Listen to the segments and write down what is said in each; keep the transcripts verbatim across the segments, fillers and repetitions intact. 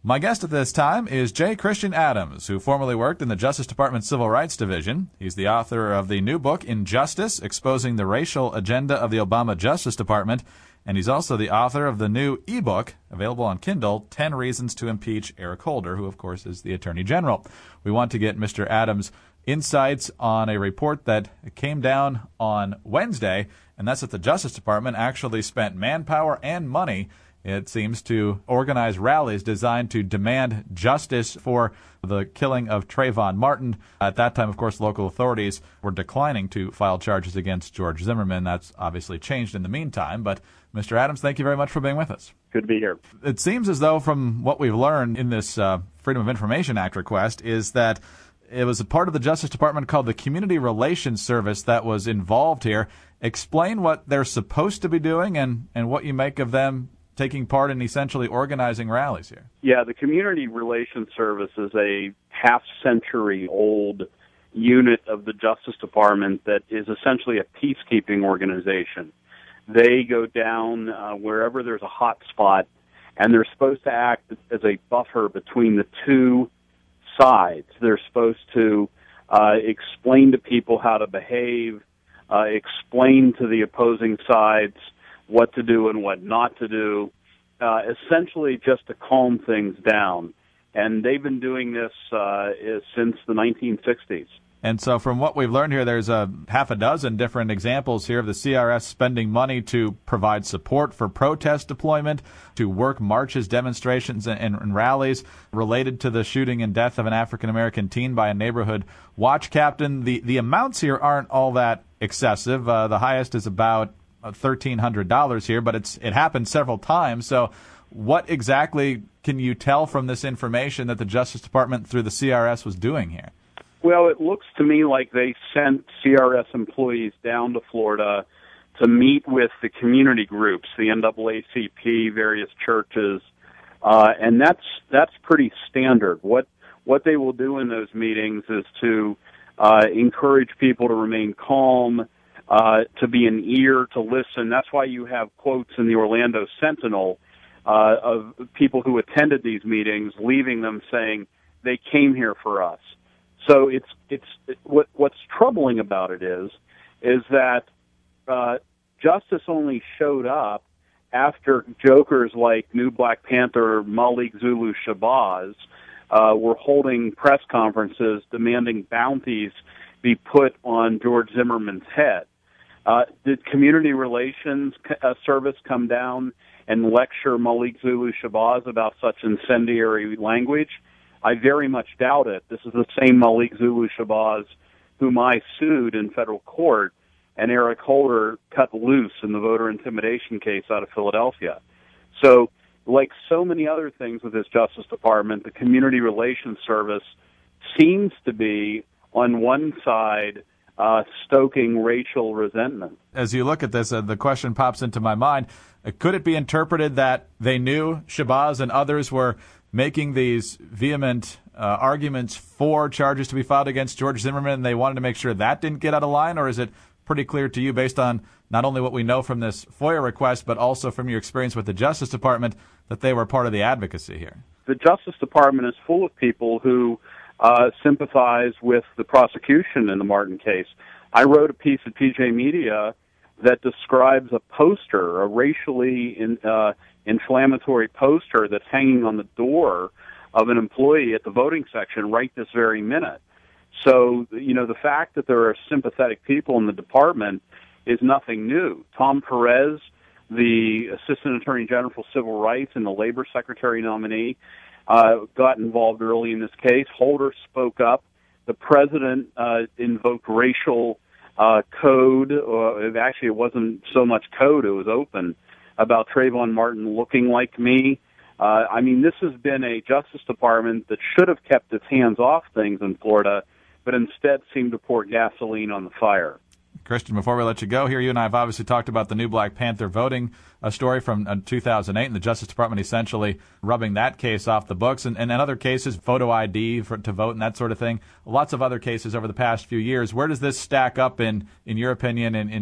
My guest at this time is J. Christian Adams, who formerly worked in the Justice Department Civil Rights Division. He's the author of the new book, Injustice, Exposing the Racial Agenda of the Obama Justice Department, and he's also the author of the new e-book, available on Kindle, ten Reasons to Impeach Eric Holder, who, of course, is the Attorney General. We want to get Mister Adams' insights on a report that came down on Wednesday, and that's that the Justice Department actually spent manpower and money, it seems, to organize rallies designed to demand justice for the killing of Trayvon Martin. At that time, of course, local authorities were declining to file charges against George Zimmerman. That's obviously changed in the meantime. But, Mister Adams, thank you very much for being with us. Good to be here. It seems as though, from what we've learned in this uh, Freedom of Information Act request, is that it was a part of the Justice Department called the Community Relations Service that was involved here. Explain what they're supposed to be doing and, and what you make of them taking part in essentially organizing rallies here. Yeah, the Community Relations Service is a half-century-old unit of the Justice Department that is essentially a peacekeeping organization. They go down uh, wherever there's a hot spot, and they're supposed to act as a buffer between the two sides. They're supposed to uh, explain to people how to behave, uh, explain to the opposing sides what to do and what not to do, uh, essentially just to calm things down. And they've been doing this uh, since the nineteen sixties. And so from what we've learned here, there's a half a dozen different examples here of the C R S spending money to provide support for protest deployment, to work marches, demonstrations, and, and rallies related to the shooting and death of an African-American teen by a neighborhood watch captain. The, the amounts here aren't all that excessive. Uh, the highest is about thirteen hundred dollars here, but it's it happened several times. So what exactly can you tell from this information that the Justice Department through the C R S was doing here? Well, it looks to me like they sent C R S employees down to Florida to meet with the community groups, the N double A C P, various churches, uh, and that's that's pretty standard. What what they will do in those meetings is to uh, encourage people to remain calm, Uh, to be an ear to listen. That's why you have quotes in the Orlando Sentinel uh, of people who attended these meetings leaving them saying they came here for us. So it's it's it, what what's troubling about it is is that uh, justice only showed up after jokers like new Black Panther Malik Zulu Shabazz uh, were holding press conferences demanding bounties be put on George Zimmerman's head. Uh, did Community Relations uh, Service come down and lecture Malik Zulu Shabazz about such incendiary language? I very much doubt it. This is the same Malik Zulu Shabazz whom I sued in federal court, and Eric Holder cut loose in the voter intimidation case out of Philadelphia. So, like so many other things with this Justice Department, the Community Relations Service seems to be on one side Uh, stoking racial resentment. As you look at this, uh, the question pops into my mind, uh, could it be interpreted that they knew Shabazz and others were making these vehement uh, arguments for charges to be filed against George Zimmerman, and they wanted to make sure that didn't get out of line? Or is it pretty clear to you, based on not only what we know from this FOIA request, but also from your experience with the Justice Department, that they were part of the advocacy here? The Justice Department is full of people who Uh, sympathize with the prosecution in the Martin case. I wrote a piece at P J Media that describes a poster, a racially in, uh, inflammatory poster that's hanging on the door of an employee at the voting section right this very minute. So, you know, the fact that there are sympathetic people in the department is nothing new. Tom Perez, the Assistant Attorney General for Civil Rights and the Labor Secretary nominee, Uh, got involved early in this case. Holder spoke up. The president uh, invoked racial uh, code. Uh, actually, it wasn't so much code, it was open, about Trayvon Martin looking like me. Uh, I mean, this has been a Justice Department that should have kept its hands off things in Florida, but instead seemed to pour gasoline on the fire. Christian, before we let you go here, you and I have obviously talked about the new Black Panther voting a story from uh, two thousand eight, and the Justice Department essentially rubbing that case off the books, and, and in other cases, photo I D for, to vote and that sort of thing. Lots of other cases over the past few years. Where does this stack up, in, in your opinion, in, in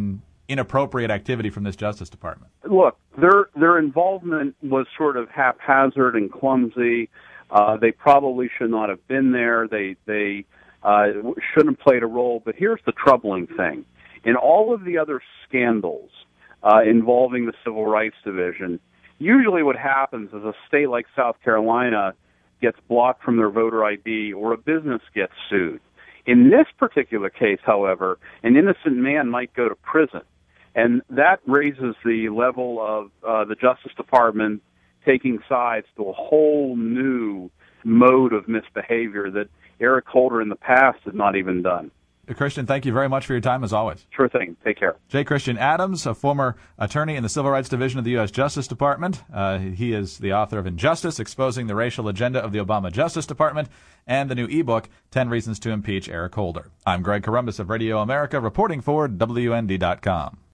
inappropriate activity from this Justice Department? Look, their their involvement was sort of haphazard and clumsy. Uh, they probably should not have been there. They they uh, shouldn't have played a role. But here's the troubling thing: in all of the other scandals uh, involving the Civil Rights Division, usually what happens is a state like South Carolina gets blocked from their voter I D or a business gets sued. In this particular case, however, an innocent man might go to prison. And that raises the level of uh, the Justice Department taking sides to a whole new mode of misbehavior that Eric Holder in the past has not even done. Christian, thank you very much for your time, as always. Sure thing. Take care. J. Christian Adams, a former attorney in the Civil Rights Division of the U S Justice Department. Uh, he is the author of Injustice, Exposing the Racial Agenda of the Obama Justice Department, and the new ebook, ten Reasons to Impeach Eric Holder. I'm Greg Corombos of Radio America, reporting for W N D dot com.